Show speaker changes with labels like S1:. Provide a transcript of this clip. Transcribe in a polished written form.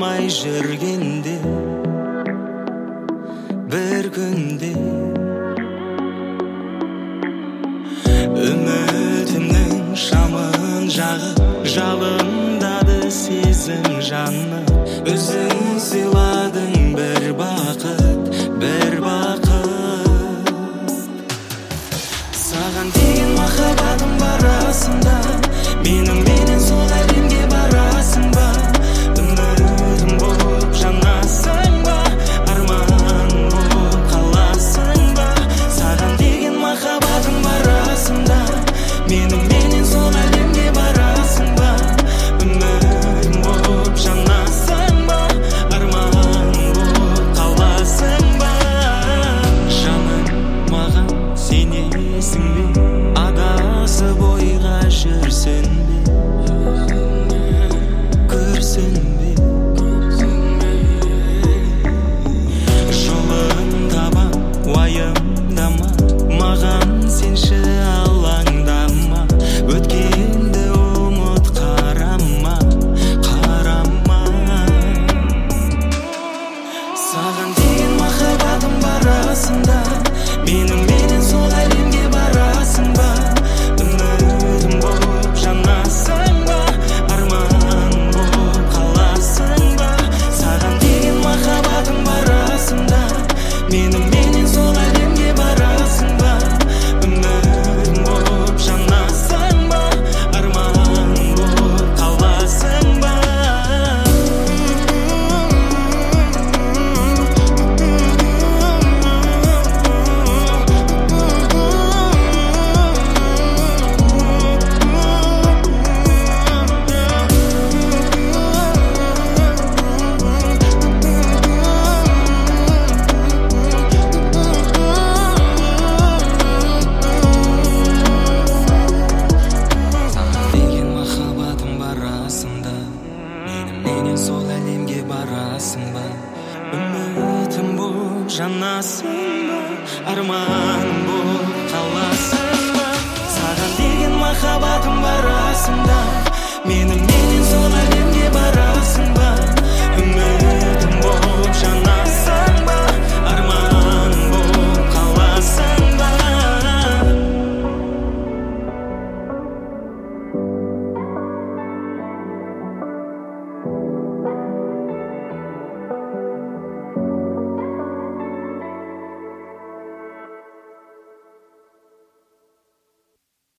S1: болмай жүргенде бір күнде үмітімнің шамын жағып жалындады сезім жаны өзің сыйладың бір бақыт саған деген махаббатым бар расында менен сол әлемге барасың ба үмітім болып жанасың ба арман болып қаласың ба саған деген махаббатым бар расында менен сол әлемге барасың ба үмітім болып жанасың ба арман болып қаласың ба жаным маған сенесің бе адасып ойға жүрсің бе көрсің бе жолын табам уайымдама маған сенші алаңдама өткенді ұмыт қарама саған деген махаббатым бар расында менен сол әлемге барасың ба үмітім болып жанасың ба арман болып қаласың ба саған деген махаббатым бар расында менен сол әлемге барасың ба үмітім болып жанасың ба арман болып қаласың ба менен сол әлемге барасың ба үмітім болып жанасың ба арман болып қаласың ба саған деген махаббатым бар расында